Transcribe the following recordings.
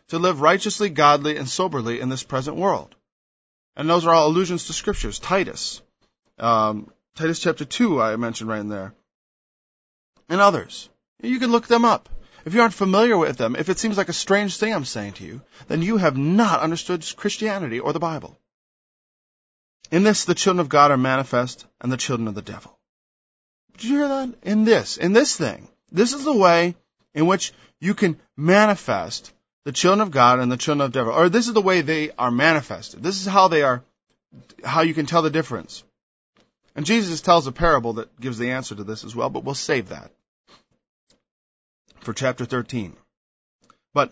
to live righteously, godly, and soberly in this present world. And those are all allusions to scriptures. Titus chapter 2, I mentioned right in there. And others. You can look them up. If you aren't familiar with them, if it seems like a strange thing I'm saying to you, then you have not understood Christianity or the Bible. In this, the children of God are manifest, and the children of the devil. Did you hear that? In this thing. This is the way in which you can manifest the children of God and the children of the devil. Or this is the way they are manifested. This is how you can tell the difference. And Jesus tells a parable that gives the answer to this as well, but we'll save that for chapter 13. But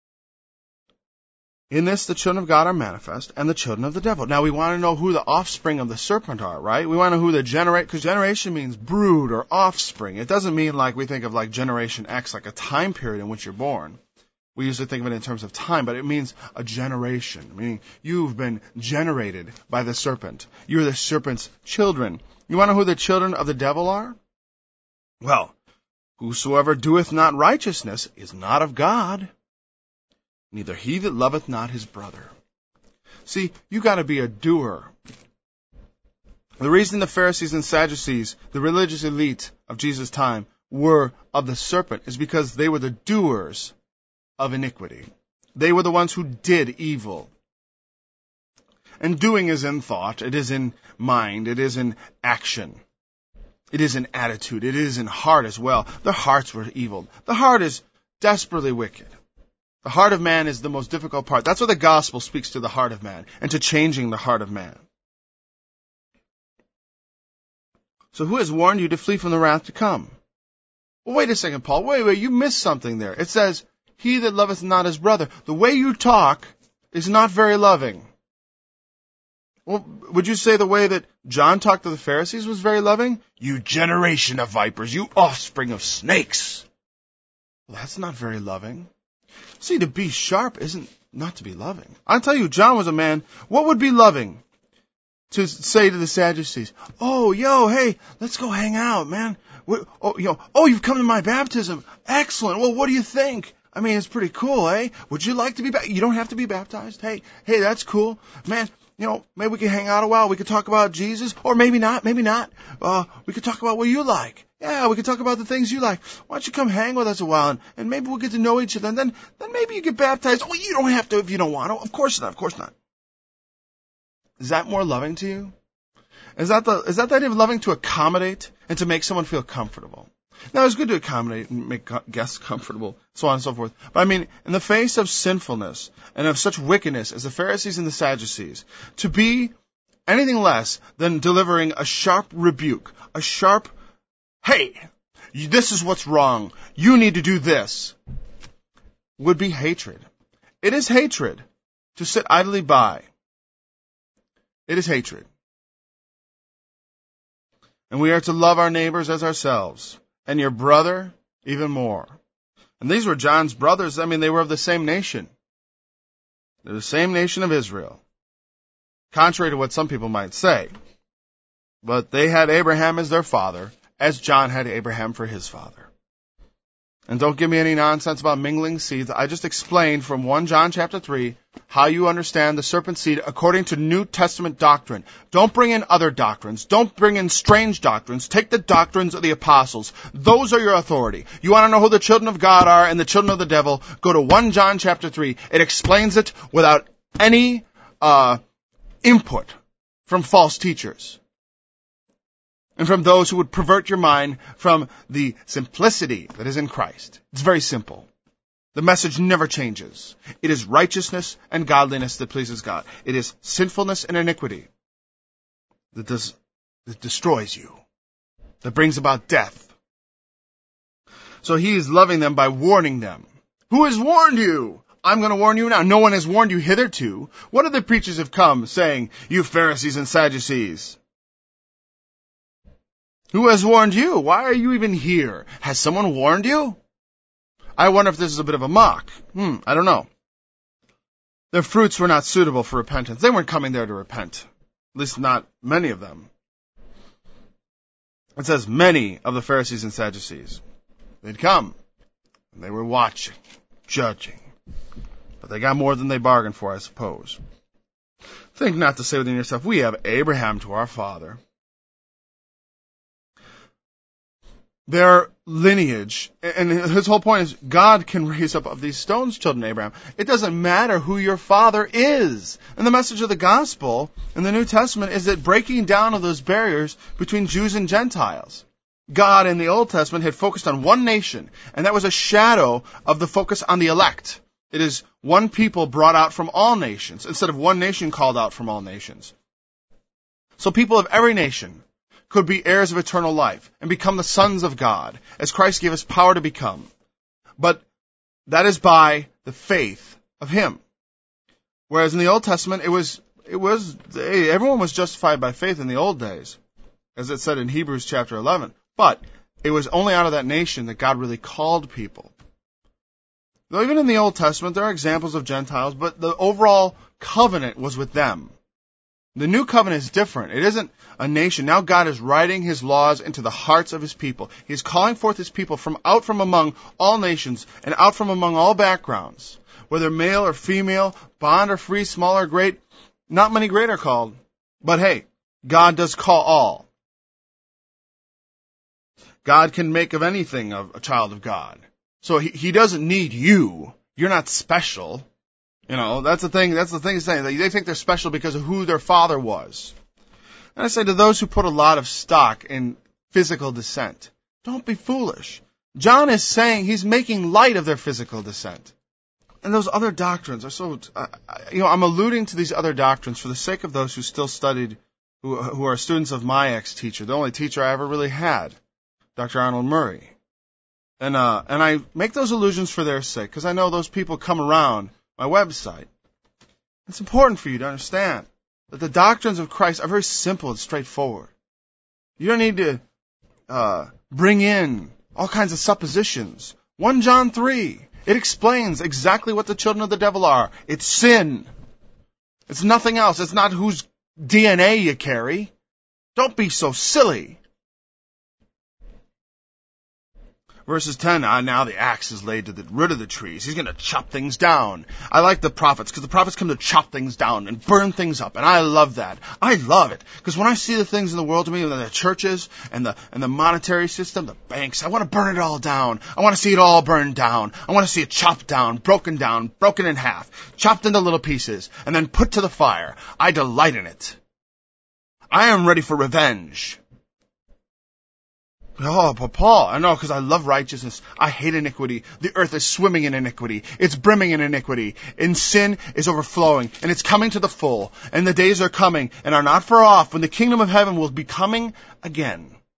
in this, the children of God are manifest, and the children of the devil. Now, we want to know who the offspring of the serpent are, right? We want to know who because generation means brood or offspring. It doesn't mean like we think of like Generation X, like a time period in which you're born. We usually think of it in terms of time, but it means a generation, meaning you've been generated by the serpent. You're the serpent's children. You want to know who the children of the devil are? Well, whosoever doeth not righteousness is not of God, neither he that loveth not his brother. See, you got to be a doer. The reason the Pharisees and Sadducees, the religious elite of Jesus' time, were of the serpent is because they were the doers of iniquity. They were the ones who did evil. And doing is in thought, it is in mind, it is in action. It is in attitude, it is in heart as well. Their hearts were evil. The heart is desperately wicked. The heart of man is the most difficult part. That's what the gospel speaks to the heart of man and to changing the heart of man. So who has warned you to flee from the wrath to come? Well, wait a second, Paul. Wait, you missed something there. It says, he that loveth not his brother. The way you talk is not very loving. Well, would you say the way that John talked to the Pharisees was very loving? You generation of vipers, you offspring of snakes. Well, that's not very loving. See, to be sharp isn't not to be loving. I'll tell you, John was a man. What would be loving? To say to the Sadducees, hey, let's go hang out, man. You've come to my baptism. Excellent. Well, what do you think? I mean, it's pretty cool, eh? Would you like to be baptized? You don't have to be baptized. Hey, that's cool. Man, maybe we can hang out a while. We could talk about Jesus, or maybe not. We could talk about what you like. Yeah, we could talk about the things you like. Why don't you come hang with us a while, and maybe we'll get to know each other, and then maybe you get baptized. Oh, you don't have to if you don't want to. Of course not. Is that more loving to you? Is that the idea of loving to accommodate and to make someone feel comfortable? Now, it's good to accommodate and make guests comfortable, so on and so forth. But I mean, in the face of sinfulness and of such wickedness as the Pharisees and the Sadducees, to be anything less than delivering a sharp rebuke, a sharp, hey, this is what's wrong, you need to do this, would be hatred. It is hatred to sit idly by. It is hatred. And we are to love our neighbors as ourselves, and your brother even more. And these were John's brothers. I mean, they were of the same nation. They're the same nation of Israel. Contrary to what some people might say. But they had Abraham as their father, as John had Abraham for his father. And don't give me any nonsense about mingling seeds. I just explained from 1 John chapter 3 how you understand the serpent seed according to New Testament doctrine. Don't bring in other doctrines. Don't bring in strange doctrines. Take the doctrines of the apostles. Those are your authority. You want to know who the children of God are and the children of the devil? Go to 1 John chapter 3. It explains it without any input from false teachers. And from those who would pervert your mind from the simplicity that is in Christ. It's very simple. The message never changes. It is righteousness and godliness that pleases God. It is sinfulness and iniquity that destroys you, that brings about death. So he is loving them by warning them. Who has warned you? I'm going to warn you now. No one has warned you hitherto. What other preachers have come saying, you Pharisees and Sadducees? Who has warned you? Why are you even here? Has someone warned you? I wonder if this is a bit of a mock. I don't know. Their fruits were not suitable for repentance. They weren't coming there to repent. At least not many of them. It says many of the Pharisees and Sadducees. They'd come. And they were watching, judging. But they got more than they bargained for, I suppose. Think not to say within yourself, we have Abraham to our father. Their lineage, and his whole point is, God can raise up of these stones children of Abraham. It doesn't matter who your father is. And the message of the gospel in the New Testament is that breaking down of those barriers between Jews and Gentiles. God in the Old Testament had focused on one nation, and that was a shadow of the focus on the elect. It is one people brought out from all nations, instead of one nation called out from all nations. So people of every nation could be heirs of eternal life and become the sons of God, as Christ gave us power to become. But that is by the faith of Him. Whereas in the Old Testament, everyone was justified by faith in the old days, as it said in Hebrews chapter 11. But it was only out of that nation that God really called people. Though even in the Old Testament, there are examples of Gentiles, but the overall covenant was with them. The new covenant is different. It isn't a nation. Now God is writing His laws into the hearts of His people. He is calling forth His people out from among all nations and out from among all backgrounds. Whether male or female, bond or free, small or great, not many great are called. But hey, God does call all. God can make of anything a child of God. So He doesn't need you. You're not special. That's the thing he's saying. They think they're special because of who their father was. And I say to those who put a lot of stock in physical descent, don't be foolish. John is saying he's making light of their physical descent. And those other doctrines are so, I'm alluding to these other doctrines for the sake of those who still studied, who are students of my ex-teacher, the only teacher I ever really had, Dr. Arnold Murray. And I make those allusions for their sake, because I know those people come around my website. It's important for you to understand that the doctrines of Christ are very simple and straightforward. You don't need to bring in all kinds of suppositions. 1 John 3, it explains exactly what the children of the devil are. It's sin. It's nothing else. It's not whose DNA you carry. Don't be so silly. Verses 10, now the axe is laid to the root of the trees. He's going to chop things down. I like the prophets, because the prophets come to chop things down and burn things up, and I love that. I love it, because when I see the things in the world to me, the churches and the monetary system, the banks, I want to burn it all down. I want to see it all burned down. I want to see it chopped down, broken in half, chopped into little pieces, and then put to the fire. I delight in it. I am ready for revenge. Oh, but Paul, I know, because I love righteousness. I hate iniquity. The earth is swimming in iniquity. It's brimming in iniquity. And sin is overflowing. And it's coming to the full. And the days are coming and are not far off when the kingdom of heaven will be coming again.